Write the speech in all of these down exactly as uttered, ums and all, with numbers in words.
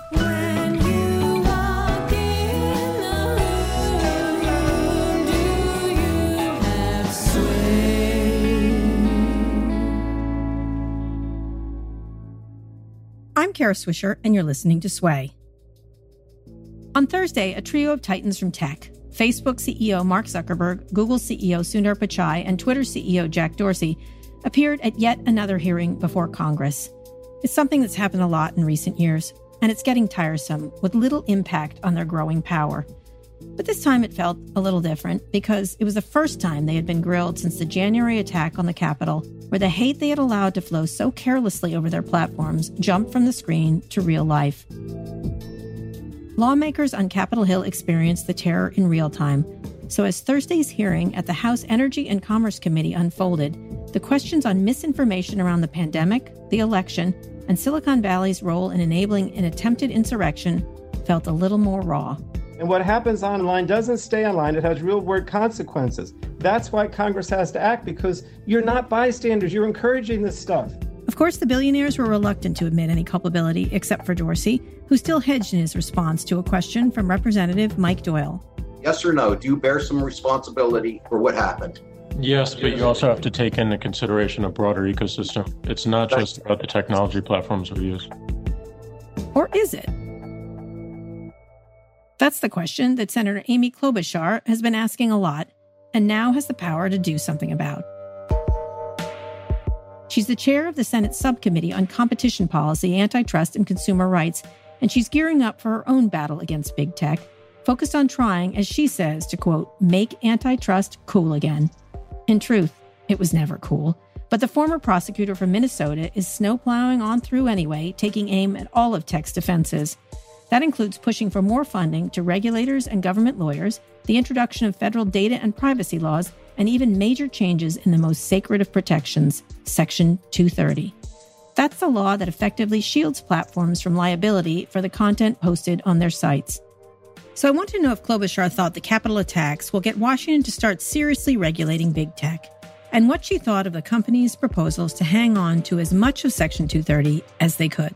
When you walk in the room, do you have sway? I'm Kara Swisher, and you're listening to Sway. On Thursday, a trio of titans from tech, Facebook C E O Mark Zuckerberg, Google C E O Sundar Pichai, and Twitter C E O Jack Dorsey, appeared at yet another hearing before Congress. It's something that's happened a lot in recent years, and it's getting tiresome, with little impact on their growing power. But this time it felt a little different, because it was the first time they had been grilled since the January attack on the Capitol, where the hate they had allowed to flow so carelessly over their platforms jumped from the screen to real life. Lawmakers on Capitol Hill experienced the terror in real time. So as Thursday's hearing at the House Energy and Commerce Committee unfolded, the questions on misinformation around the pandemic, the election, and Silicon Valley's role in enabling an attempted insurrection felt a little more raw. And what happens online doesn't stay online. It has real-world consequences. That's why Congress has to act, because you're not bystanders. You're encouraging this stuff. Of course, the billionaires were reluctant to admit any culpability, except for Dorsey, who still hedged in his response to a question from Representative Mike Doyle. Yes or no, do you bear some responsibility for what happened? Yes, but you also have to take into consideration a broader ecosystem. It's not just about the technology platforms we use. Or is it? That's the question that Senator Amy Klobuchar has been asking a lot, and now has the power to do something about. She's the chair of the Senate Subcommittee on Competition Policy, Antitrust, and Consumer Rights, and she's gearing up for her own battle against big tech, focused on trying, as she says, to, quote, make antitrust cool again. In truth, it was never cool. But the former prosecutor from Minnesota is snowplowing on through anyway, taking aim at all of tech's defenses. That includes pushing for more funding to regulators and government lawyers, the introduction of federal data and privacy laws, and even major changes in the most sacred of protections, Section two thirty. That's the law that effectively shields platforms from liability for the content posted on their sites. So I want to know if Klobuchar thought the Capitol attacks will get Washington to start seriously regulating big tech, and what she thought of the company's proposals to hang on to as much of Section two thirty as they could.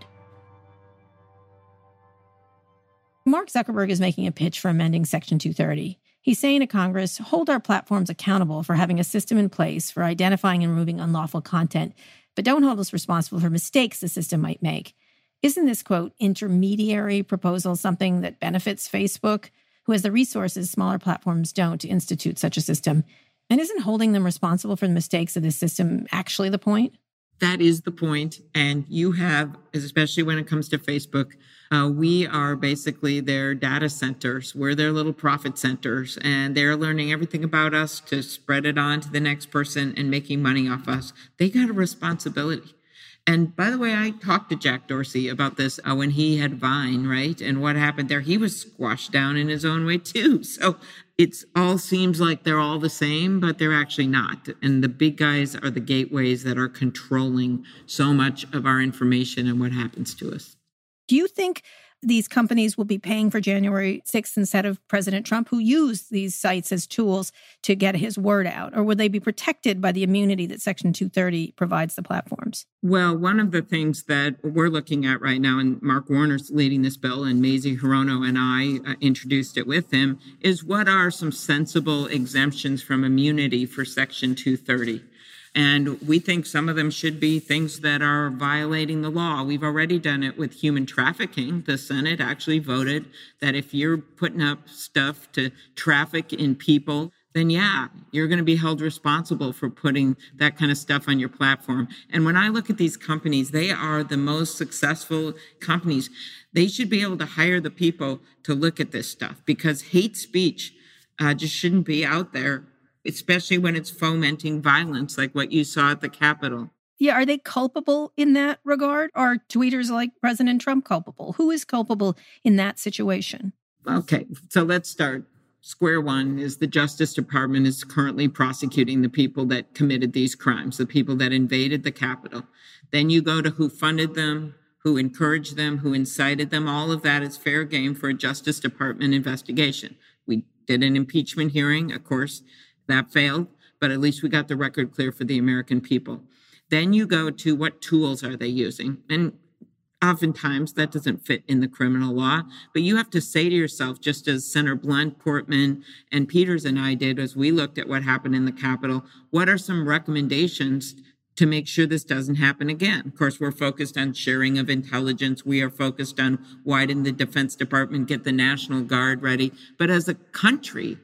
Mark Zuckerberg is making a pitch for amending Section two thirty. He's saying to Congress, hold our platforms accountable for having a system in place for identifying and removing unlawful content, but don't hold us responsible for mistakes the system might make. Isn't this, quote, intermediary proposal something that benefits Facebook, who has the resources smaller platforms don't to institute such a system? And isn't holding them responsible for the mistakes of this system actually the point? That is the point. And you have, especially when it comes to Facebook, uh, we are basically their data centers. We're their little profit centers, and they're learning everything about us to spread it on to the next person and making money off us. They got a responsibility. And by the way, I talked to Jack Dorsey about this uh, when he had Vine, right? And what happened there, he was squashed down in his own way too. So it's all seems like they're all the same, but they're actually not. And the big guys are the gateways that are controlling so much of our information and what happens to us. Do you think these companies will be paying for January sixth instead of President Trump, who used these sites as tools to get his word out? Or would they be protected by the immunity that Section two thirty provides the platforms? Well, one of the things that we're looking at right now, and Mark Warner's leading this bill, and Mazie Hirono and I uh, introduced it with him, is what are some sensible exemptions from immunity for Section two thirty? And we think some of them should be things that are violating the law. We've already done it with human trafficking. The Senate actually voted that if you're putting up stuff to traffic in people, then yeah, you're going to be held responsible for putting that kind of stuff on your platform. And when I look at these companies, they are the most successful companies. They should be able to hire the people to look at this stuff, because hate speech uh, just shouldn't be out there, especially when it's fomenting violence like what you saw at the Capitol. Yeah, are they culpable in that regard? Are tweeters like President Trump culpable? Who is culpable in that situation? Okay, so let's start. Square one is the Justice Department is currently prosecuting the people that committed these crimes, the people that invaded the Capitol. Then you go to who funded them, who encouraged them, who incited them. All of that is fair game for a Justice Department investigation. We did an impeachment hearing, of course. That failed, but at least we got the record clear for the American people. Then you go to what tools are they using? And Oftentimes that doesn't fit in the criminal law, but you have to say to yourself, just as Senator Blunt, Portman, and Peters and I did as we looked at what happened in the Capitol, what are some recommendations to make sure this doesn't happen again? Of course, we're focused on sharing of intelligence. We are focused on why didn't the Defense Department get the National Guard ready? But as a country,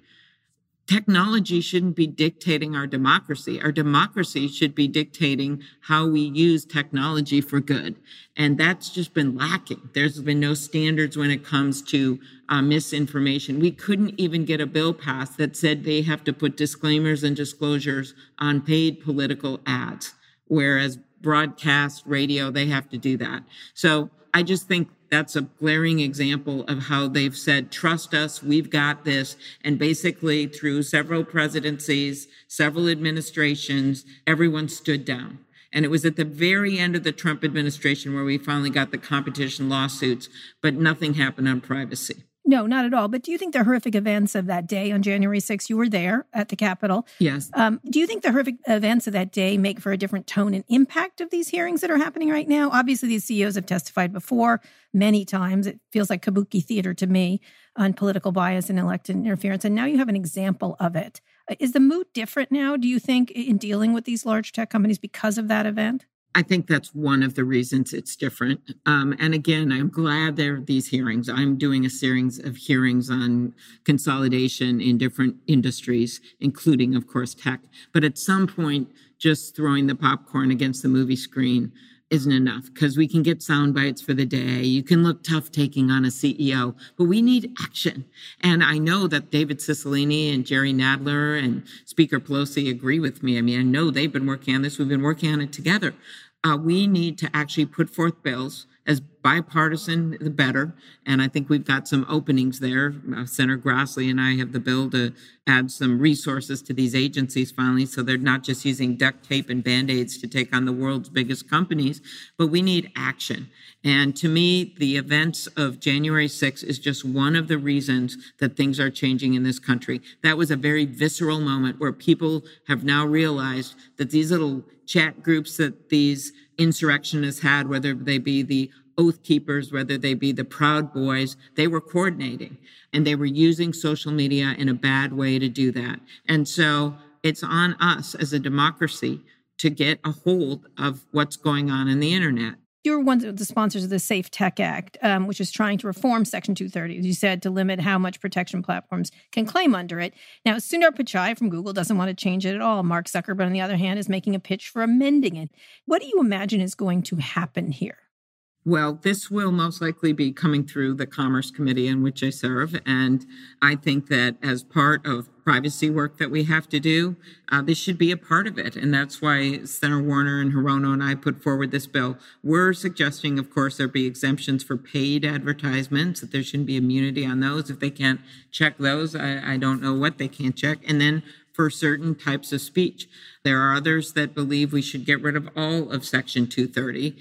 technology shouldn't be dictating our democracy. Our democracy should be dictating how we use technology for good. And that's just been lacking. There's been no standards when it comes to uh, misinformation. We couldn't even get a bill passed that said they have to put disclaimers and disclosures on paid political ads, whereas broadcast radio, they have to do that. So I just think that's a glaring example of how they've said, trust us, we've got this. And basically through several presidencies, several administrations, everyone stood down. And it was at the very end of the Trump administration where we finally got the competition lawsuits, but nothing happened on privacy. No, not at all. But do you think the horrific events of that day on January sixth, you were there at the Capitol. Yes. Um, do you think the horrific events of that day make for a different tone and impact of these hearings that are happening right now? Obviously, these C E Os have testified before many times. It feels like kabuki theater to me on political bias and election interference. And now you have an example of it. Is the mood different now, do you think, in dealing with these large tech companies because of that event? I think that's one of the reasons it's different. Um, and again, I'm glad there are these hearings. I'm doing a series of hearings on consolidation in different industries, including, of course, tech. But at some point, just throwing the popcorn against the movie screen isn't enough, because we can get sound bites for the day. You can look tough taking on a C E O, but we need action. And I know that David Cicilline and Jerry Nadler and Speaker Pelosi agree with me. I mean, I know they've been working on this. We've been working on it together. Uh, we need to actually put forth bills. As bipartisan, the better. And I think we've got some openings there. Uh, Senator Grassley and I have the bill to add some resources to these agencies finally, so they're not just using duct tape and Band-Aids to take on the world's biggest companies, but we need action. And to me, the events of January sixth is just one of the reasons that things are changing in this country. That was a very visceral moment where people have now realized that these little chat groups that these insurrectionists had, whether they be the Oath Keepers, whether they be the Proud Boys, they were coordinating and they were using social media in a bad way to do that. And so it's on us as a democracy to get a hold of what's going on in the internet. You're one of the sponsors of the Safe Tech Act, um, which is trying to reform Section two thirty, as you said, to limit how much protection platforms can claim under it. Now, Sundar Pichai from Google doesn't want to change it at all. Mark Zuckerberg, on the other hand, is making a pitch for amending it. What do you imagine is going to happen here? Well, this will most likely be coming through the Commerce Committee in which I serve. And I think that as part of privacy work that we have to do, uh, this should be a part of it. And that's why Senator Warner and Hirono and I put forward this bill. We're suggesting, of course, there be exemptions for paid advertisements, that there shouldn't be immunity on those. If they can't check those, I, I don't know what they can't check. And then for certain types of speech. There are others that believe we should get rid of all of Section two thirty.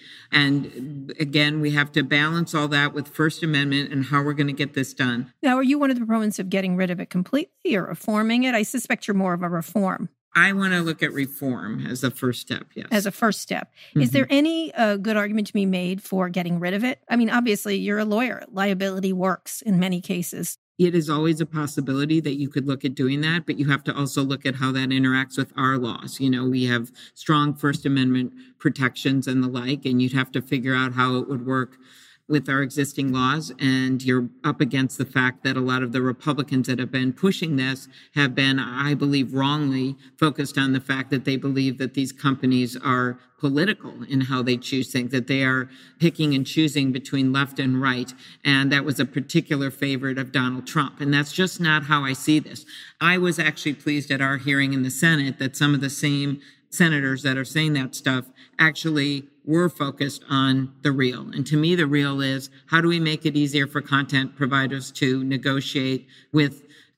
And again, we have to balance all that with First Amendment and how we're going to get this done. Now, are you one of the proponents of getting rid of it completely or reforming it? I suspect you're more of a reform. I want to look at reform as a first step, yes. As a first step. Mm-hmm. Is there any uh, good argument to be made for getting rid of it? I mean, obviously, you're a lawyer. Liability works in many cases. It is always a possibility that you could look at doing that, but you have to also look at how that interacts with our laws. You know, we have strong First Amendment protections and the like, and you'd have to figure out how it would work with our existing laws. And you're up against the fact that a lot of the Republicans that have been pushing this have been, I believe, wrongly focused on the fact that they believe that these companies are political in how they choose things, that they are picking and choosing between left and right. And that was a particular favorite of Donald Trump. And that's just not how I see this. I was actually pleased at our hearing in the Senate that some of the same senators that are saying that stuff actually were focused on the real. And to me, the real is, how do we make it easier for content providers to negotiate with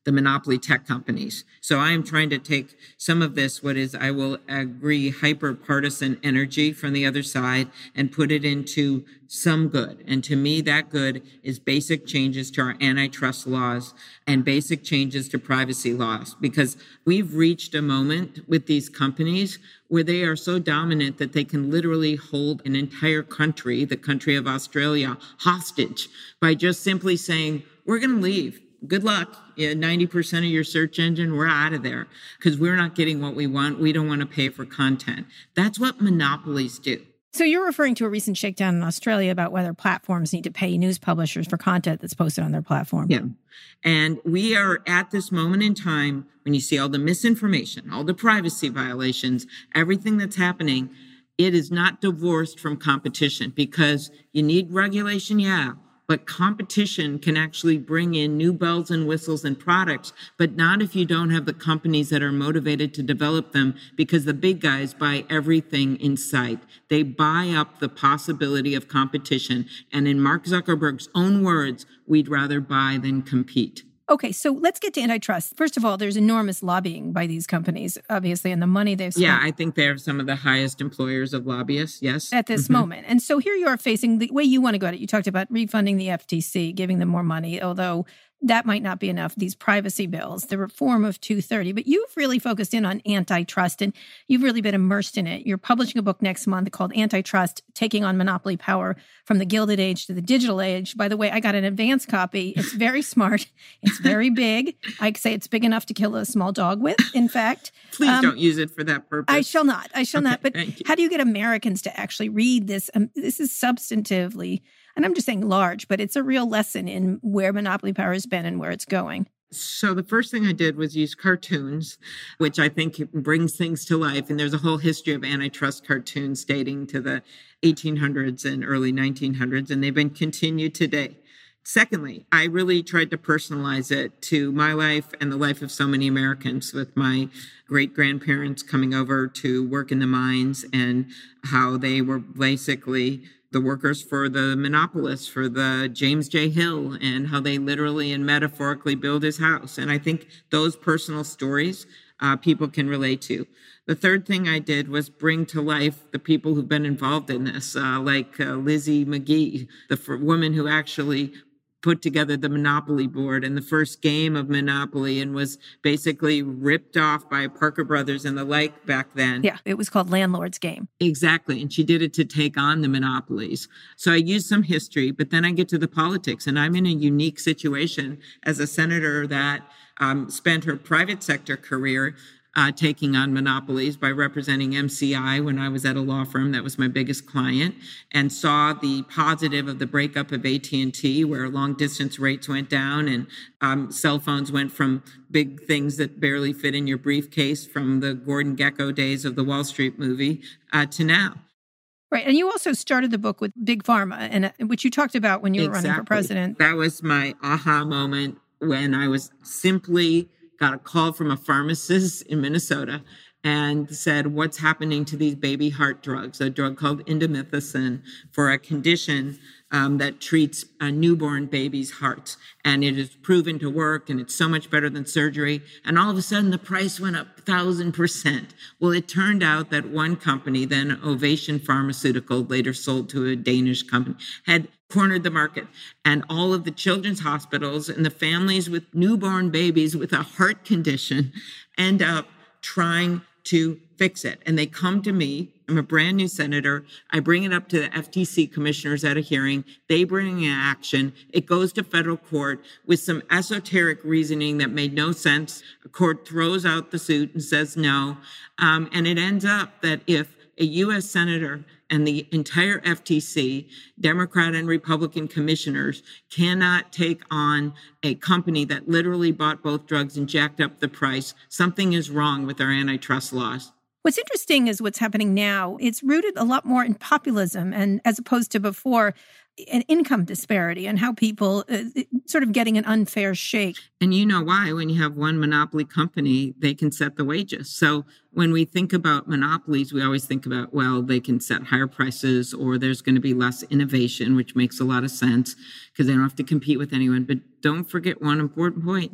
the monopoly tech companies. So I am trying to take some of this, what is, I will agree, hyper-partisan energy from the other side and put it into some good. And to me, that good is basic changes to our antitrust laws and basic changes to privacy laws, because we've reached a moment with these companies where they are so dominant that they can literally hold an entire country, the country of Australia, hostage by just simply saying, we're going to leave. Good luck. Yeah, ninety percent of your search engine, we're out of there because we're not getting what we want. We don't want to pay for content. That's what monopolies do. So you're referring to a recent shakedown in Australia about whether platforms need to pay news publishers for content that's posted on their platform. Yeah. And we are at this moment in time when you see all the misinformation, all the privacy violations, everything that's happening, it is not divorced from competition because you need regulation, yeah. But competition can actually bring in new bells and whistles and products, but not if you don't have the companies that are motivated to develop them, because the big guys buy everything in sight. They buy up the possibility of competition. And in Mark Zuckerberg's own words, we'd rather buy than compete. Okay, so let's get to antitrust. First of all, there's enormous lobbying by these companies, obviously, and the money they've spent. Yeah, I think they're some of the highest employers of lobbyists, yes. At this mm-hmm. moment. And so here you are facing the way you want to go at it. You talked about refunding the F T C, giving them more money, although that might not be enough. These privacy bills, the reform of two thirty, but you've really focused in on antitrust and you've really been immersed in it. You're publishing a book next month called Antitrust, Taking on Monopoly Power from the Gilded Age to the Digital Age. By the way, I got an advance copy. It's very smart. It's very big. I'd say it's big enough to kill a small dog with, in fact. Please um, don't use it for that purpose. I shall not. I shall okay, not. But how do you get Americans to actually read this? Um, this is substantively, and I'm just saying large, but it's a real lesson in where monopoly power has been and where it's going. So the first thing I did was use cartoons, which I think brings things to life. And there's a whole history of antitrust cartoons dating to the eighteen hundreds and early nineteen hundreds, and they've been continued today. Secondly, I really tried to personalize it to my life and the life of so many Americans, with my great-grandparents coming over to work in the mines and how they were basically the workers for the monopolists, for the James J. Hill, and how they literally and metaphorically build his house. And I think those personal stories uh, people can relate to. The third thing I did was bring to life the people who've been involved in this, uh, like uh, Lizzie McGee, the f- woman who actually put together the Monopoly board and the first game of Monopoly and was basically ripped off by Parker Brothers and the like back then. Yeah, it was called Landlord's Game. Exactly. And she did it to take on the monopolies. So I used some history, but then I get to the politics, and I'm in a unique situation as a senator that um, spent her private sector career Uh, taking on monopolies by representing M C I when I was at a law firm that was my biggest client, and saw the positive of the breakup of A T and T, where long distance rates went down and um, cell phones went from big things that barely fit in your briefcase from the Gordon Gekko days of the Wall Street movie uh, to now. Right. And you also started the book with Big Pharma, and uh, which you talked about when you were Exactly. running for president. That was my aha moment when I was simply got a call from a pharmacist in Minnesota and said, what's happening to these baby heart drugs, a drug called indomethacin for a condition um, that treats a newborn baby's hearts. And it is proven to work, and it's so much better than surgery. And all of a sudden, the price went up one thousand percent. Well, it turned out that one company, then Ovation Pharmaceutical, later sold to a Danish company, had cornered the market. And all of the children's hospitals and the families with newborn babies with a heart condition end up trying to fix it. And they come to me. I'm a brand new senator. I bring it up to the F T C commissioners at a hearing. They bring in action. It goes to federal court with some esoteric reasoning that made no sense. A court throws out the suit and says no. Um, and it ends up that if a U S senator and the entire F T C, Democrat and Republican commissioners, cannot take on a company that literally bought both drugs and jacked up the price, something is wrong with our antitrust laws. What's interesting is what's happening now. It's rooted a lot more in populism, and as opposed to before, an income disparity and how people uh, sort of getting an unfair shake. And you know why? When you have one monopoly company, they can set the wages. So when we think about monopolies, we always think about, well, they can set higher prices, or there's going to be less innovation, which makes a lot of sense because they don't have to compete with anyone. But don't forget one important point.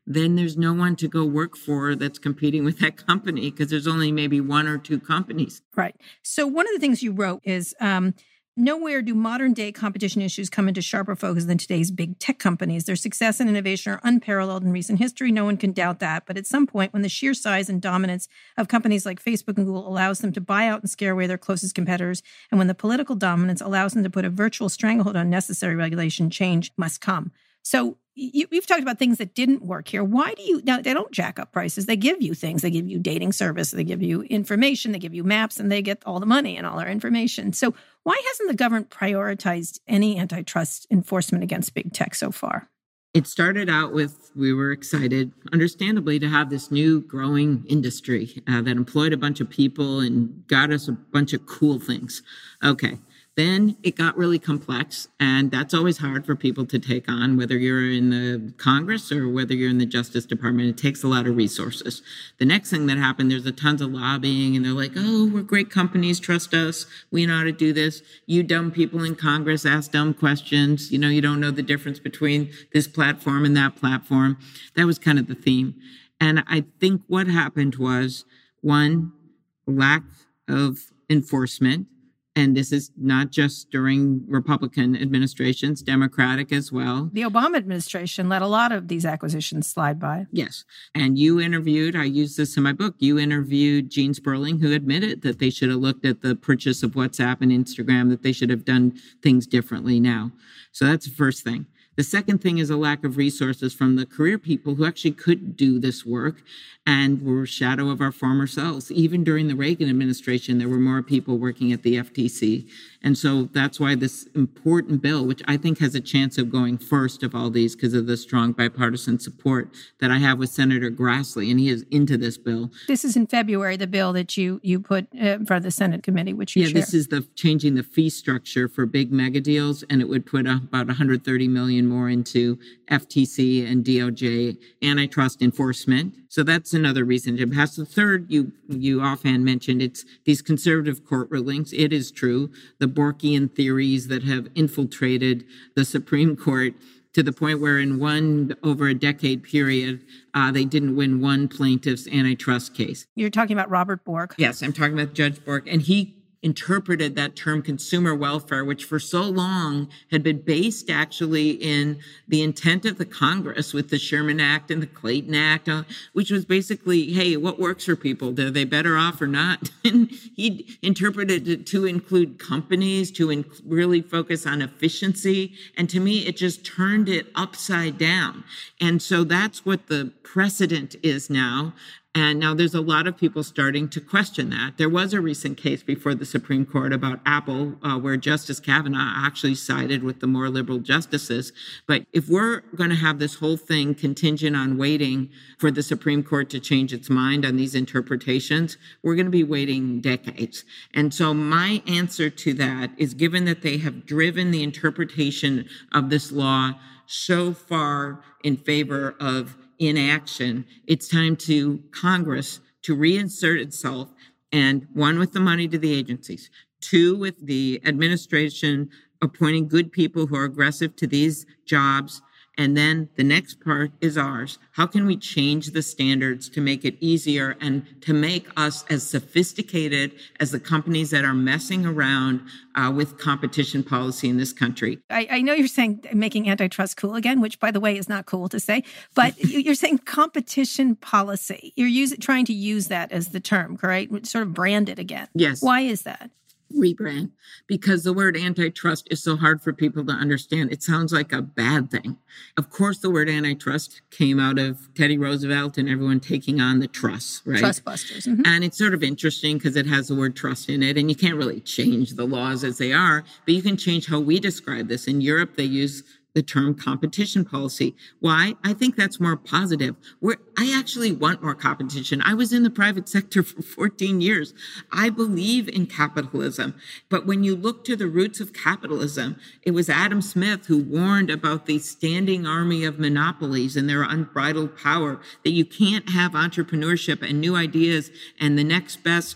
then there's no one to go work for that's competing with that company because there's only maybe one or two companies. Right. So one of the things you wrote is um, nowhere do modern day competition issues come into sharper focus than today's big tech companies. Their success and innovation are unparalleled in recent history. No one can doubt that. But at some point, when the sheer size and dominance of companies like Facebook and Google allows them to buy out and scare away their closest competitors, and when the political dominance allows them to put a virtual stranglehold on necessary regulation, change must come. So you, you've talked about things that didn't work here. Why do you, now they don't jack up prices. They give you things. They give you dating service. They give you information. They give you maps, and they get all the money and all our information. So why hasn't the government prioritized any antitrust enforcement against big tech so far? It started out with, we were excited, understandably, to have this new growing industry uh, that employed a bunch of people and got us a bunch of cool things. Okay. Then it got really complex, and that's always hard for people to take on, whether you're in the Congress or whether you're in the Justice Department. It takes a lot of resources. The next thing that happened, there's a tons of lobbying, and they're like, oh, we're great companies, trust us, we know how to do this. You dumb people in Congress ask dumb questions. You know, you don't know the difference between this platform and that platform. That was kind of the theme. And I think what happened was, one, lack of enforcement. And this is not just during Republican administrations, Democratic as well. The Obama administration let a lot of these acquisitions slide by. Yes. And you interviewed, I use this in my book, you interviewed Gene Sperling, who admitted that they should have looked at the purchase of WhatsApp and Instagram, that they should have done things differently now. So that's the first thing. The second thing is a lack of resources from the career people who actually could do this work and were a shadow of our former selves. Even during the Reagan administration, there were more people working at the F T C. And so that's why this important bill, which I think has a chance of going first of all these because of the strong bipartisan support that I have with Senator Grassley, and he is into this bill. This is in February, the bill that you you put uh, in front of the Senate committee, which you Yeah, share. this is the changing the fee structure for big mega deals, and it would put uh, about one hundred thirty million dollars more into F T C and D O J antitrust enforcement. So that's another reason to pass. The third, you you offhand mentioned, it's these conservative court rulings. It is true. The Borkian theories that have infiltrated the Supreme Court to the point where in one over a decade period, uh, they didn't win one plaintiff's antitrust case. You're talking about Robert Bork. Yes, I'm talking about Judge Bork. And he interpreted that term consumer welfare, which for so long had been based actually in the intent of the Congress with the Sherman Act and the Clayton Act, uh, which was basically, hey, what works for people? Are they better off or not? And he interpreted it to include companies, to inc- really focus on efficiency. And to me, it just turned it upside down. And so that's what the precedent is now. And now there's a lot of people starting to question that. There was a recent case before the Supreme Court about Apple, uh, where Justice Kavanaugh actually sided with the more liberal justices. But if we're going to have this whole thing contingent on waiting for the Supreme Court to change its mind on these interpretations, we're going to be waiting decades. And so my answer to that is, given that they have driven the interpretation of this law so far in favor of inaction, it's time to Congress to reinsert itself, and one, with the money to the agencies, two, with the administration appointing good people who are aggressive to these jobs. And then the next part is ours. How can we change the standards to make it easier and to make us as sophisticated as the companies that are messing around uh, with competition policy in this country? I, I know you're saying making antitrust cool again, which, by the way, is not cool to say, but you're saying competition policy. You're using, trying to use that as the term, correct? Sort of brand it again. Yes. Why is that? Rebrand, because the word antitrust is so hard for people to understand. It sounds like a bad thing. Of course, the word antitrust came out of Teddy Roosevelt and everyone taking on the trusts, right? Trust busters. Mm-hmm. And it's sort of interesting because it has the word trust in it, and you can't really change the laws as they are, but you can change how we describe this. In Europe, they use the term competition policy. Why? I think that's more positive. We're, I actually want more competition. I was in the private sector for fourteen years. I believe in capitalism. But when you look to the roots of capitalism, it was Adam Smith who warned about the standing army of monopolies and their unbridled power, that you can't have entrepreneurship and new ideas and the next best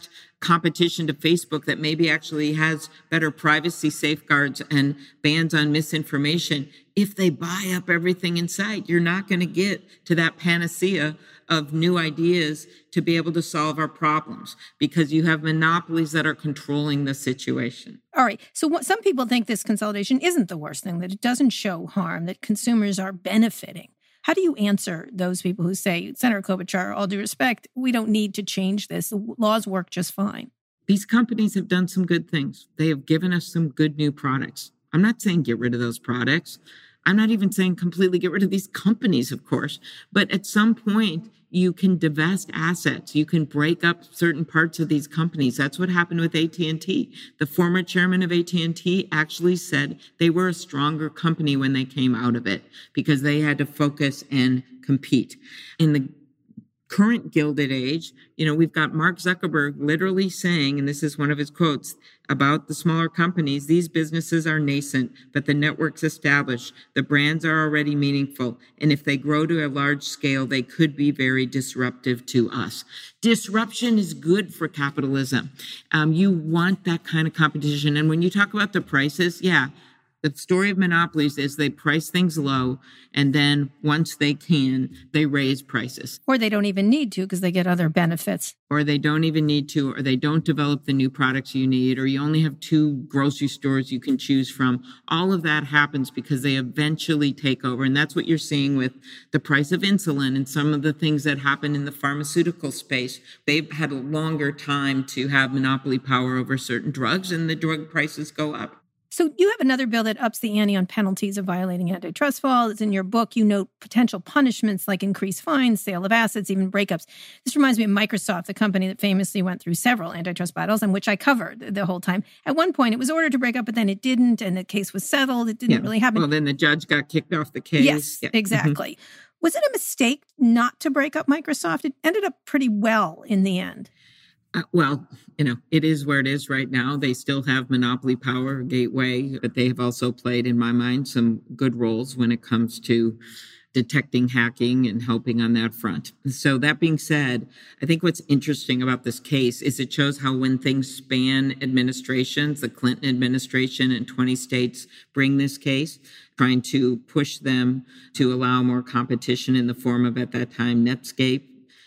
competition to Facebook that maybe actually has better privacy safeguards and bans on misinformation, if they buy up everything in sight, you're not going to get to that panacea of new ideas to be able to solve our problems because you have monopolies that are controlling the situation. All right. So what, some people think this consolidation isn't the worst thing, that it doesn't show harm, that consumers are benefiting. How do you answer those people who say, Senator Klobuchar, all due respect, we don't need to change this. The laws work just fine. These companies have done some good things. They have given us some good new products. I'm not saying get rid of those products. I'm not even saying completely get rid of these companies, of course. But at some point, you can divest assets. You can break up certain parts of these companies. That's what happened with A T and T. The former chairman of A T and T actually said they were a stronger company when they came out of it because they had to focus and compete. In the current Gilded Age, you know, we've got Mark Zuckerberg literally saying, and this is one of his quotes, about the smaller companies, these businesses are nascent, but the network's established. The brands are already meaningful. And if they grow to a large scale, they could be very disruptive to us. Disruption is good for capitalism. Um, you want that kind of competition. And when you talk about the prices, yeah, the story of monopolies is they price things low, and then once they can, they raise prices. Or they don't even need to because they get other benefits. Or they don't even need to, or they don't develop the new products you need, or you only have two grocery stores you can choose from. All of that happens because they eventually take over. And that's what you're seeing with the price of insulin and some of the things that happen in the pharmaceutical space. They've had a longer time to have monopoly power over certain drugs, and the drug prices go up. So you have another bill that ups the ante on penalties of violating antitrust laws. In your book, you note potential punishments like increased fines, sale of assets, even breakups. This reminds me of Microsoft, the company that famously went through several antitrust battles and which I covered the whole time. At one point, it was ordered to break up, but then it didn't, and the case was settled. It didn't Yeah. really happen. Well, then the judge got kicked off the case. Yes, Yeah. exactly. Mm-hmm. Was it a mistake not to break up Microsoft? It ended up pretty well in the end. Uh, well, you know, it is where it is right now. They still have monopoly power, Gateway, but they have also played, in my mind, some good roles when it comes to detecting hacking and helping on that front. So that being said, I think what's interesting about this case is it shows how when things span administrations, the Clinton administration and twenty states bring this case, trying to push them to allow more competition in the form of, at that time, Netscape,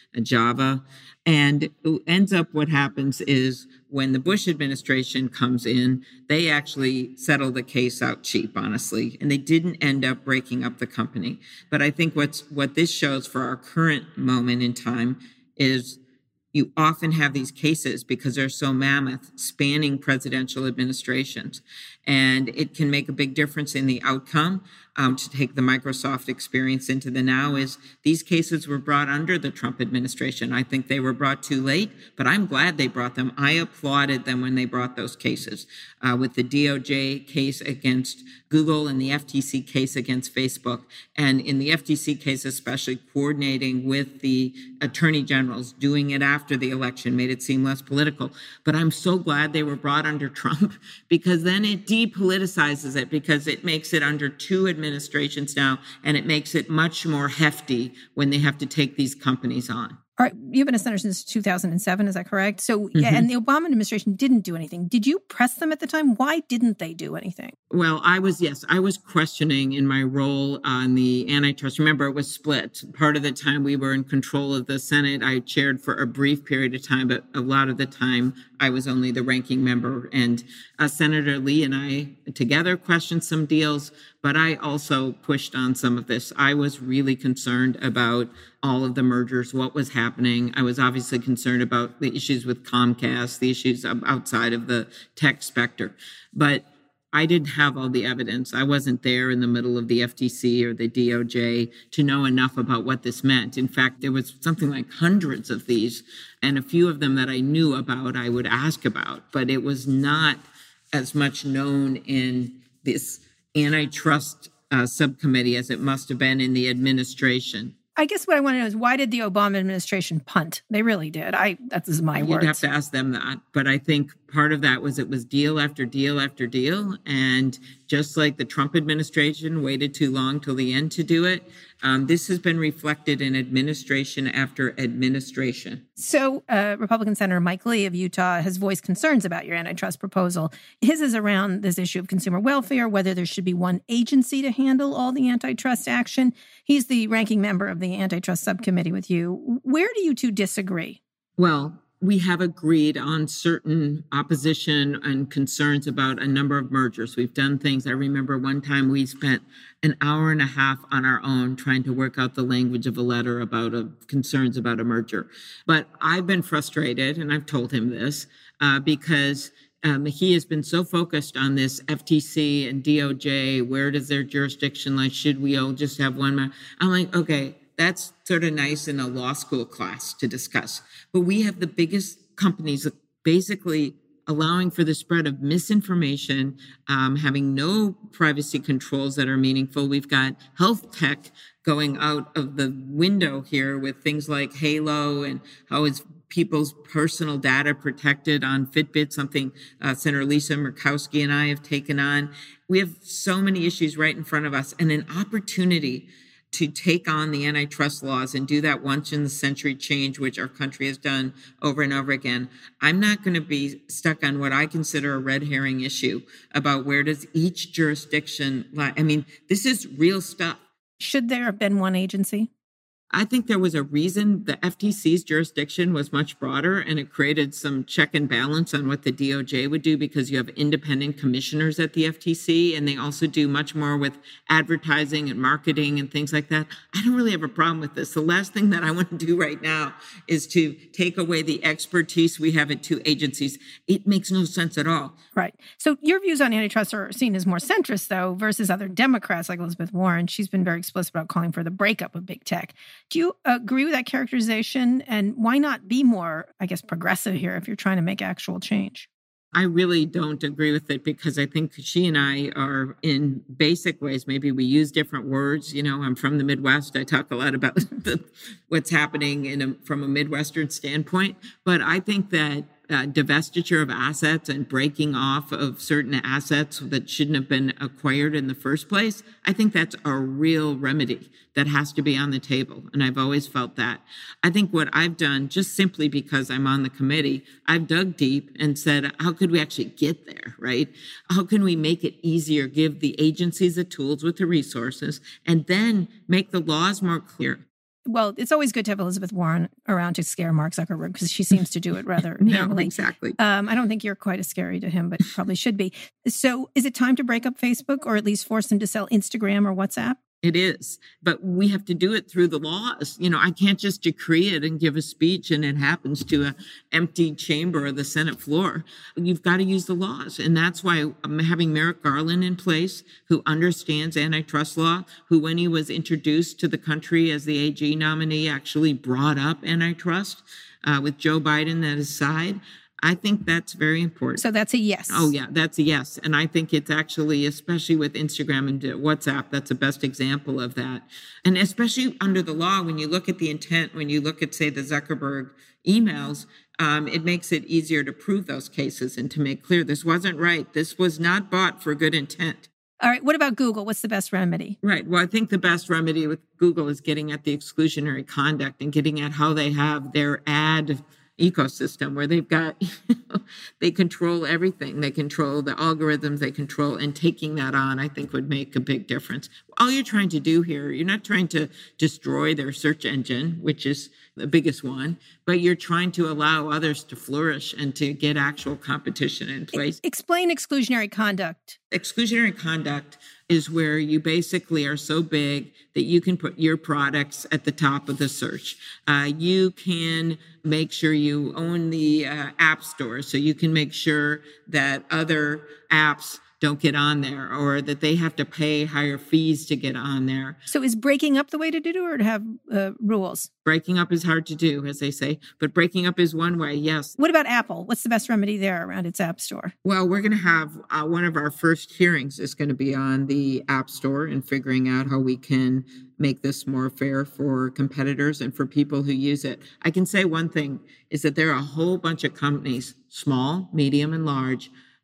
Java. And it ends up what happens is when the Bush administration comes in, they actually settle the case out cheap, honestly, and they didn't end up breaking up the company. But I think what's what this shows for our current moment in time is you often have these cases because they're so mammoth, spanning presidential administrations. And it can make a big difference in the outcome. Um, to take the Microsoft experience into the now is these cases were brought under the Trump administration. I think they were brought too late, but I'm glad they brought them. I applauded them when they brought those cases uh, with the D O J case against Google and the F T C case against Facebook. And in the F T C case, especially coordinating with the attorney generals, doing it after the election made it seem less political. But I'm so glad they were brought under Trump because then it depoliticizes it because it makes it under two administrations now, and it makes it much more hefty when they have to take these companies on. All right, you've been a senator since two thousand seven, is that correct? So, Mm-hmm. yeah, and the Obama administration didn't do anything. Did you press them at the time? Why didn't they do anything? Well, I was, yes, I was questioning in my role on the antitrust. Remember, it was split. Part of the time we were in control of the Senate. I chaired for a brief period of time, but a lot of the time I was only the ranking member. And uh, Senator Lee and I together questioned some deals, but I also pushed on some of this. I was really concerned about all of the mergers, what was happening. I was obviously concerned about the issues with Comcast, the issues outside of the tech specter. But I didn't have all the evidence. I wasn't there in the middle of the F T C or the D O J to know enough about what this meant. In fact, there was something like hundreds of these, and a few of them that I knew about, I would ask about, but it was not as much known in this antitrust uh, subcommittee as it must have been in the administration. I guess what I want to know is why did the Obama administration punt? They really did. I that is my You'd words. have to ask them that. But I think part of that was it was deal after deal after deal. And just like the Trump administration waited too long till the end to do it. Um, this has been reflected in administration after administration. So uh, Republican Senator Mike Lee of Utah has voiced concerns about your antitrust proposal. His is around this issue of consumer welfare, whether there should be one agency to handle all the antitrust action. He's the ranking member of the antitrust subcommittee with you. Where do you two disagree? Well, we have agreed on certain opposition and concerns about a number of mergers. We've done things. I remember one time we spent an hour and a half on our own trying to work out the language of a letter about a, concerns about a merger. But I've been frustrated, and I've told him this, uh, because um, he has been so focused on this F T C and D O J. Where does their jurisdiction lie? Should we all just have one? Ma-? I'm like, okay, that's sort of nice in a law school class to discuss. But we have the biggest companies basically allowing for the spread of misinformation, um, having no privacy controls that are meaningful. We've got health tech going out of the window here with things like Halo and how is people's personal data protected on Fitbit, something uh, Senator Lisa Murkowski and I have taken on. We have so many issues right in front of us and an opportunity to take on the antitrust laws and do that once in the century change, which our country has done over and over again. I'm not going to be stuck on what I consider a red herring issue about where does each jurisdiction lie. I mean, this is real stuff. Should there have been one agency? I think there was a reason the F T C's jurisdiction was much broader, and it created some check and balance on what the D O J would do because you have independent commissioners at the F T C, and they also do much more with advertising and marketing and things like that. I don't really have a problem with this. The last thing that I want to do right now is to take away the expertise we have at two agencies. It makes no sense at all. Right. So your views on antitrust are seen as more centrist, though, versus other Democrats like Elizabeth Warren. She's been very explicit about calling for the breakup of big tech. Do you agree with that characterization? And why not be more, I guess, progressive here if you're trying to make actual change? I really don't agree with it because I think she and I are in basic ways. Maybe we use different words. You know, I'm from the Midwest. I talk a lot about the, what's happening in a, from a Midwestern standpoint. But I think that uh, divestiture of assets and breaking off of certain assets that shouldn't have been acquired in the first place, I think that's a real remedy that has to be on the table. And I've always felt that. I think what I've done, just simply because I'm on the committee, I've dug deep and said, how could we actually get there, right? How can we make it easier, give the agencies the tools with the resources, and then make the laws more clear? Well, it's always good to have Elizabeth Warren around to scare Mark Zuckerberg because she seems to do it rather No, handily. exactly. Um, I don't think you're quite as scary to him, but probably should be. So is it time to break up Facebook or at least force them to sell Instagram or WhatsApp? It is, but we have to do it through the laws. You know, I can't just decree it and give a speech and it happens to an empty chamber of the Senate floor. You've got to use the laws. And that's why I'm having Merrick Garland in place, who understands antitrust law, who when he was introduced to the country as the A G nominee actually brought up antitrust uh, with Joe Biden at his side. I think that's very important. So that's a yes. Oh, yeah, that's a yes. And I think it's actually, especially with Instagram and WhatsApp, that's the best example of that. And especially under the law, when you look at the intent, when you look at, say, the Zuckerberg emails, um, it makes it easier to prove those cases and to make clear this wasn't right. This was not bought for good intent. All right. What about Google? What's the best remedy? Right. Well, I think the best remedy with Google is getting at the exclusionary conduct and getting at how they have their ad ecosystem where they've got, you know, they control everything. They control the algorithms, they control, and taking that on, I think, would make a big difference. All you're trying to do here, you're not trying to destroy their search engine, which is the biggest one, but you're trying to allow others to flourish and to get actual competition in place. Explain exclusionary conduct. Exclusionary conduct is where you basically are so big that you can put your products at the top of the search. Uh, you can make sure you own the uh, app store, so you can make sure that other apps don't get on there or that they have to pay higher fees to get on there. So is breaking up the way to do it or to have uh, rules? Breaking up is hard to do, as they say, but breaking up is one way, yes. What about Apple? What's the best remedy there around its app store? Well, we're going to have uh, one of our first hearings is going to be on the app store and figuring out how we can make this more fair for competitors and for people who use it. I can say one thing is that there are a whole bunch of companies, small, medium, and large,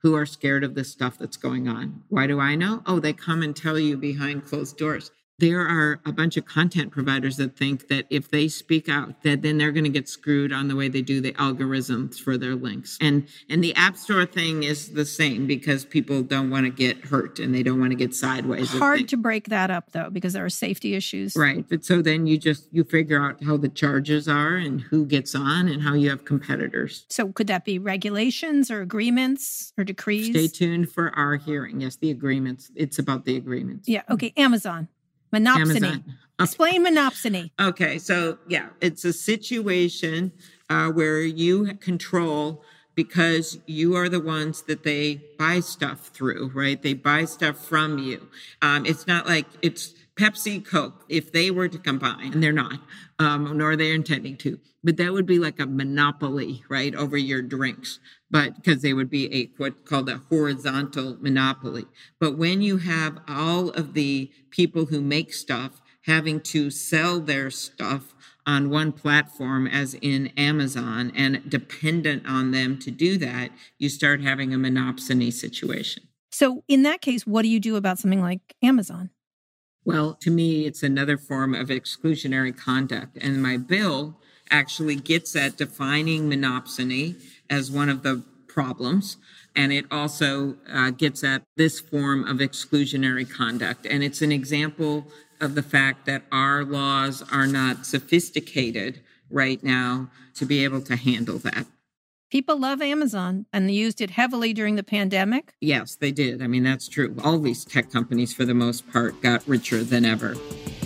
who are scared of this stuff that's going on. Why do I know? Oh, they come and tell you behind closed doors. There are a bunch of content providers that think that if they speak out, that then they're going to get screwed on the way they do the algorithms for their links. And and the App Store thing is the same because people don't want to get hurt and they don't want to get sideways. Hard to break that up, though, because there are safety issues. Right. But so then you just, you figure out how the charges are and who gets on and how you have competitors. So could that be regulations or agreements or decrees? Stay tuned for our hearing. Yes, the agreements. It's about the agreements. Yeah. Okay. Amazon. Monopsony. Amazon. Explain monopsony. Okay, so yeah, it's a situation uh, where you control because you are the ones that they buy stuff through, right? They buy stuff from you. Um, it's not like it's Pepsi, Coke. If they were to combine, and they're not, um, nor are they intending to, but that would be like a monopoly, right, over your drinks. But because they would be a what's called a horizontal monopoly. But when you have all of the people who make stuff having to sell their stuff on one platform, as in Amazon, and dependent on them to do that, you start having a monopsony situation. So in that case, what do you do about something like Amazon? Well, to me, it's another form of exclusionary conduct. And my bill actually gets at defining monopsony as one of the problems. And it also uh, gets at this form of exclusionary conduct. And it's an example of the fact that our laws are not sophisticated right now to be able to handle that. People love Amazon and they used it heavily during the pandemic. Yes, they did. I mean, that's true. All these tech companies, for the most part, got richer than ever.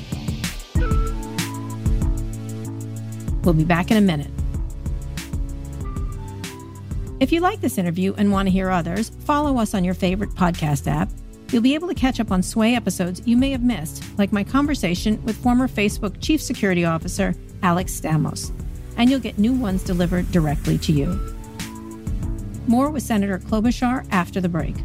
We'll be back in a minute. If you like this interview and want to hear others, follow us on your favorite podcast app. You'll be able to catch up on Sway episodes you may have missed, like my conversation with former Facebook Chief Security Officer Alex Stamos. And you'll get new ones delivered directly to you. More with Senator Klobuchar after the break.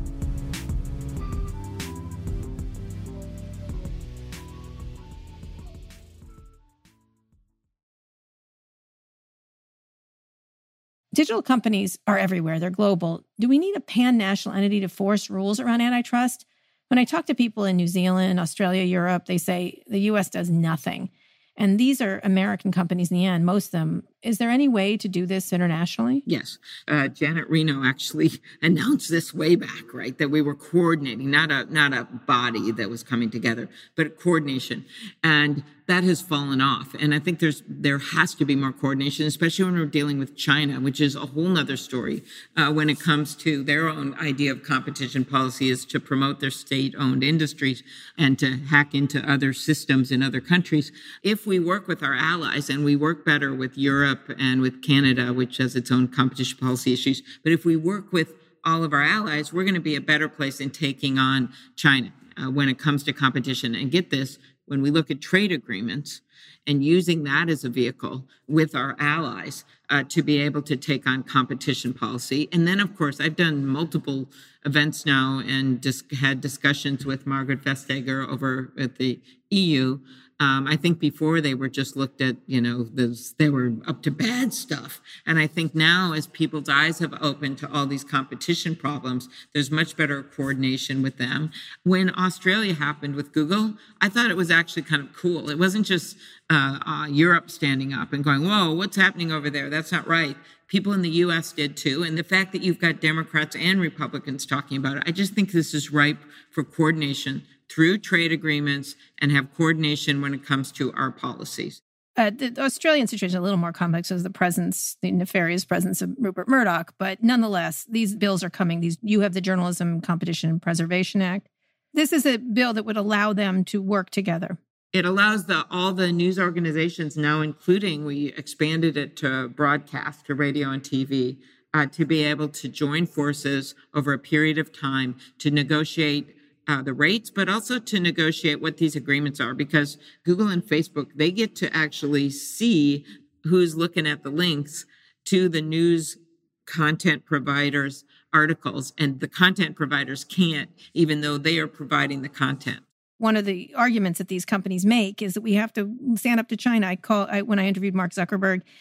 Digital companies are everywhere. They're global. Do we need a pan-national entity to force rules around antitrust? When I talk to people in New Zealand, Australia, Europe, they say the U S does nothing. And these are American companies in the end, most of them. Is there any way to do this internationally? Yes. Uh, Janet Reno actually announced this way back, right, that we were coordinating, not a not a body that was coming together, but coordination. And that has fallen off. And I think there's there has to be more coordination, especially when we're dealing with China, which is a whole nother story uh, when it comes to their own idea of competition policy is to promote their state-owned industries and to hack into other systems in other countries. If we work with our allies, and we work better with Europe and with Canada, which has its own competition policy issues, but if we work with all of our allies, we're going to be a better place in taking on China uh, when it comes to competition. And get this, when we look at trade agreements and using that as a vehicle with our allies uh, to be able to take on competition policy. And then, of course, I've done multiple events now and just had discussions with Margaret Vestager over at the E U. Um, I think before they were just looked at, you know, those, they were up to bad stuff. And I think now as people's eyes have opened to all these competition problems, there's much better coordination with them. When Australia happened with Google, I thought it was actually kind of cool. It wasn't just uh, uh, Europe standing up and going, whoa, what's happening over there? That's not right. People in the U S did too. And the fact that you've got Democrats and Republicans talking about it, I just think this is ripe for coordination through trade agreements and have coordination when it comes to our policies. Uh, the Australian situation is a little more complex as the presence, the nefarious presence of Rupert Murdoch. But nonetheless, these bills are coming. These you have the Journalism Competition and Preservation Act. This is a bill that would allow them to work together. It allows the all the news organizations now, including we expanded it to broadcast, to radio and T V, uh, to be able to join forces over a period of time to negotiate Uh, the rates, but also to negotiate what these agreements are, because Google and Facebook, they get to actually see who's looking at the links to the news content providers' articles, and the content providers can't, even though they are providing the content. One of the arguments that these companies make is that we have to stand up to China. I call I, when I interviewed Mark Zuckerberg,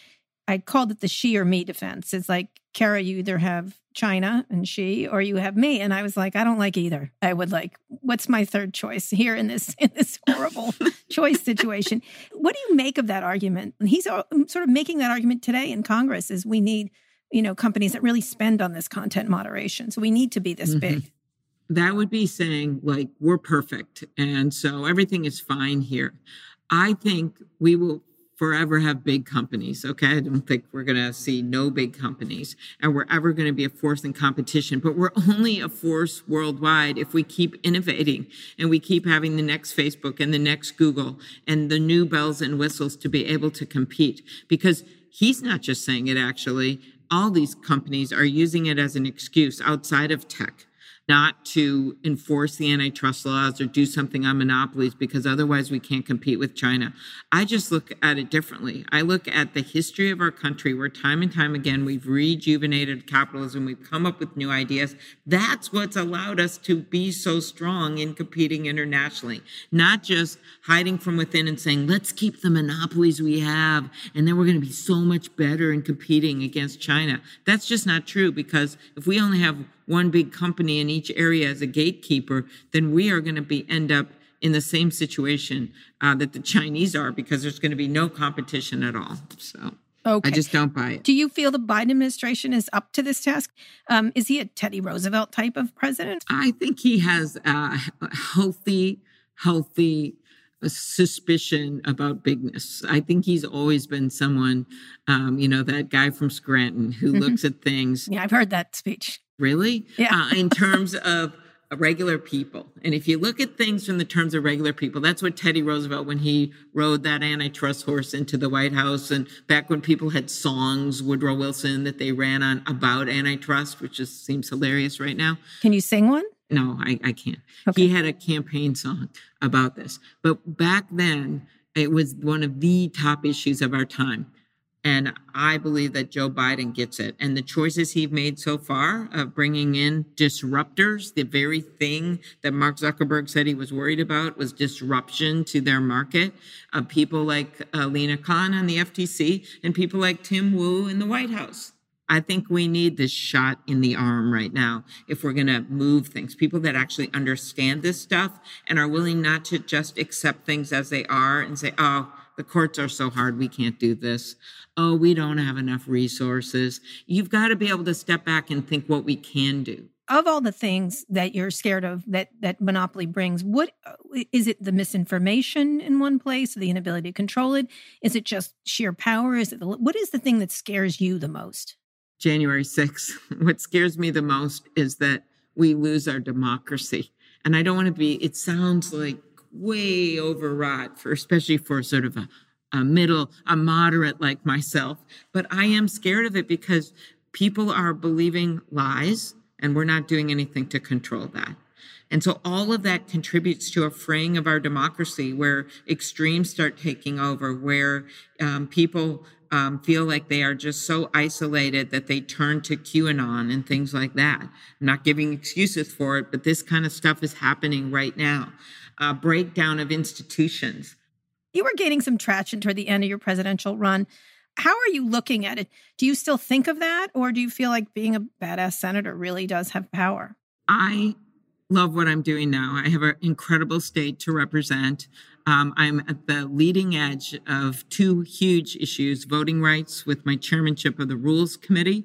I called it the she or me defense. It's like, Kara, you either have China and she, or you have me. And I was like, I don't like either. I would like, what's my third choice here in this in this horrible choice situation? What do you make of that argument? And he's sort of making that argument today in Congress is we need, you know, companies that really spend on this content moderation. So we need to be this mm-hmm. big. That would be saying, like, we're perfect. And so everything is fine here. I think we will forever have big companies, okay? I don't think we're going to see no big companies, and we're ever going to be a force in competition. But we're only a force worldwide if we keep innovating and we keep having the next Facebook and the next Google and the new bells and whistles to be able to compete. Because he's not just saying it, actually. All these companies are using it as an excuse outside of tech not to enforce the antitrust laws or do something on monopolies because otherwise we can't compete with China. I just look at it differently. I look at the history of our country where time and time again we've rejuvenated capitalism, we've come up with new ideas. That's what's allowed us to be so strong in competing internationally, not just hiding from within and saying, let's keep the monopolies we have and then we're going to be so much better in competing against China. That's just not true, because if we only have one big company in each area as a gatekeeper, then we are going to be end up in the same situation uh, that the Chinese are, because there's going to be no competition at all. So okay. I just don't buy it. Do you feel the Biden administration is up to this task? Um, is he a Teddy Roosevelt type of president? I think he has a healthy, healthy suspicion about bigness. I think he's always been someone, um, you know, that guy from Scranton who mm-hmm. looks at things. Yeah, I've heard that speech. Really? Yeah. uh, in terms of regular people. And if you look at things from the terms of regular people, that's what Teddy Roosevelt, when he rode that antitrust horse into the White House, and back when people had songs, Woodrow Wilson, that they ran on about antitrust, which just seems hilarious right now. Can you sing one? No, I, I can't. Okay. He had a campaign song about this. But back then, it was one of the top issues of our time. And I believe that Joe Biden gets it. And the choices he's made so far of bringing in disruptors, the very thing that Mark Zuckerberg said he was worried about was disruption to their market, of people like uh, Lena Khan on the F T C and people like Tim Wu in the White House. I think we need this shot in the arm right now if we're going to move things. People that actually understand this stuff and are willing not to just accept things as they are and say, oh, the courts are so hard, we can't do this. Oh, we don't have enough resources. You've got to be able to step back and think what we can do. Of all the things that you're scared of that that monopoly brings, what is it? The misinformation in one place, the inability to control it? Is it just sheer power? Is it the, what is the thing that scares you the most? January sixth. What scares me the most is that we lose our democracy. And I don't want to be, it sounds like way overwrought for, especially for sort of a, a middle, a moderate like myself. But I am scared of it because people are believing lies and we're not doing anything to control that. And so all of that contributes to a fraying of our democracy where extremes start taking over, where um, people um, feel like they are just so isolated that they turn to QAnon and things like that. I'm not giving excuses for it, but this kind of stuff is happening right now. Uh, breakdown of institutions. You were gaining some traction toward the end of your presidential run. How are you looking at it? Do you still think of that, or do you feel like being a badass senator really does have power? I love what I'm doing now. I have an incredible state to represent. Um, I'm at the leading edge of two huge issues: voting rights with my chairmanship of the Rules Committee.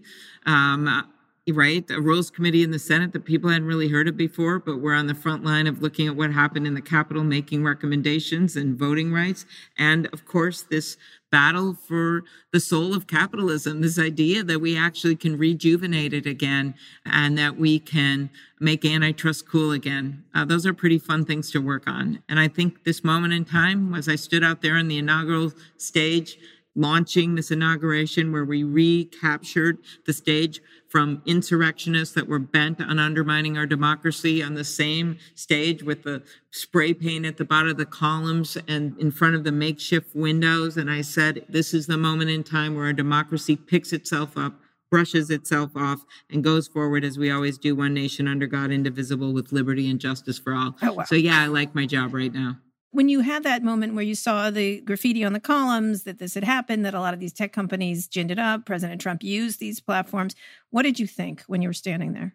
Um, Right, a Rules Committee in the Senate that people hadn't really heard of before, but we're on the front line of looking at what happened in the Capitol, making recommendations and voting rights. And of course, this battle for the soul of capitalism, this idea that we actually can rejuvenate it again and that we can make antitrust cool again. Uh, those are pretty fun things to work on. And I think this moment in time, as I stood out there on the inaugural stage, launching this inauguration where we recaptured the stage from insurrectionists that were bent on undermining our democracy on the same stage with the spray paint at the bottom of the columns and in front of the makeshift windows. And I said, this is the moment in time where our democracy picks itself up, brushes itself off, and goes forward as we always do, one nation under God, indivisible, with liberty and justice for all. Oh, wow. So yeah, I like my job right now. when you had that moment where you saw the graffiti on the columns, that this had happened, that a lot of these tech companies ginned it up, President Trump used these platforms, what did you think when you were standing there?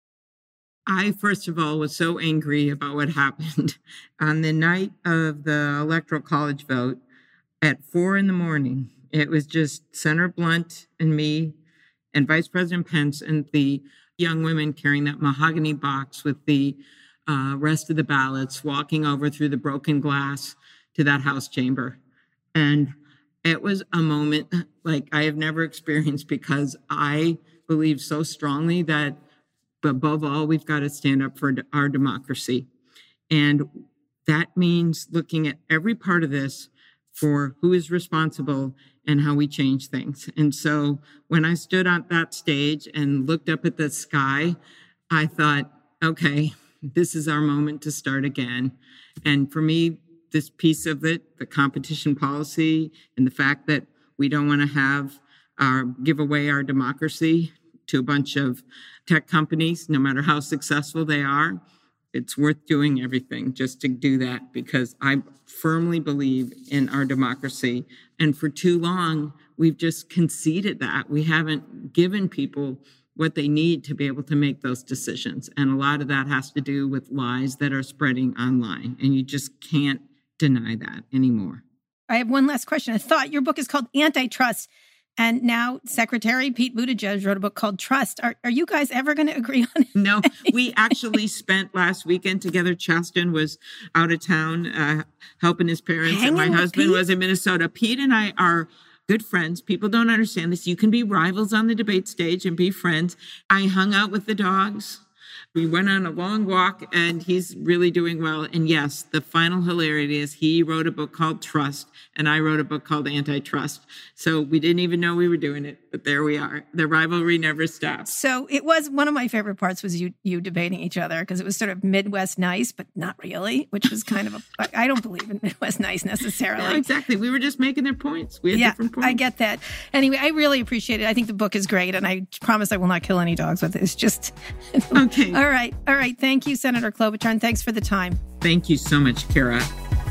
I, first of all, was so angry about what happened. On the night of the Electoral College vote, at four in the morning, it was just Senator Blunt and me and Vice President Pence and the young women carrying that mahogany box with the uh, rest of the ballots, walking over through the broken glass to that House chamber. And it was a moment like I have never experienced, because I believe so strongly that above all, we've got to stand up for our democracy. And that means looking at every part of this for who is responsible and how we change things. And so when I stood on that stage and looked up at the sky, I thought, okay, this is our moment to start again. And for me, this piece of it, the competition policy and the fact that we don't want to have our give away our democracy to a bunch of tech companies, no matter how successful they are, it's worth doing everything just to do that, because I firmly believe in our democracy. And for too long, we've just conceded that. We haven't given people what they need to be able to make those decisions. And a lot of that has to do with lies that are spreading online. And you just can't deny that anymore. I have one last question. I thought your book is called Antitrust. And now Secretary Pete Buttigieg wrote a book called Trust. Are, are you guys ever going to agree on it? No, we actually spent last weekend together. Chaston was out of town uh, helping his parents, Hanging and my with husband Pete? was in Minnesota. Pete and I are good friends. People don't understand this. You can be rivals on the debate stage and be friends. I hung out with the dogs. We went on a long walk, and he's really doing well. And yes, the final hilarity is he wrote a book called Trust, and I wrote a book called Antitrust. So we didn't even know we were doing it, but there we are. The rivalry never stops. So it was one of my favorite parts was you you debating each other, because it was sort of Midwest nice, but not really, which was kind of a, I don't believe in Midwest nice necessarily. No, exactly. We were just making their points. We had Yeah, different points. I get that. Anyway, I really appreciate it. I think the book is great, and I promise I will not kill any dogs with it. It's just... Okay. All right. All right. Thank you, Senator Klobuchar, and thanks for the time. Thank you so much, Kara.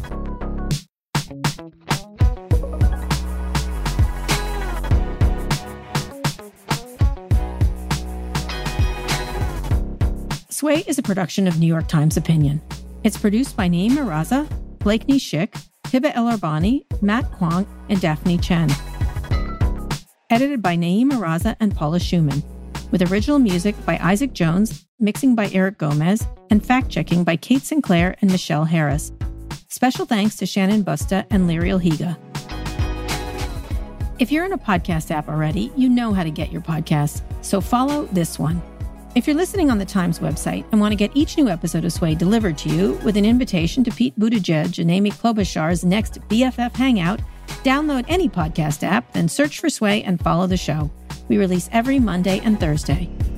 Sway is a production of New York Times Opinion. It's produced by Naeem Raza, Blakeney Schick, Hiba El-Arbani, Matt Huang, and Daphne Chen. Edited by Naeem Raza and Paula Schumann, with original music by Isaac Jones, mixing by Eric Gomez, and fact-checking by Kate Sinclair and Michelle Harris. Special thanks to Shannon Busta and Lyriel Higa. If you're in a podcast app already, you know how to get your podcasts, so follow this one. If you're listening on the Times website and want to get each new episode of Sway delivered to you with an invitation to Pete Buttigieg and Amy Klobuchar's next B F F Hangout, download any podcast app, then search for Sway and follow the show. We release every Monday and Thursday.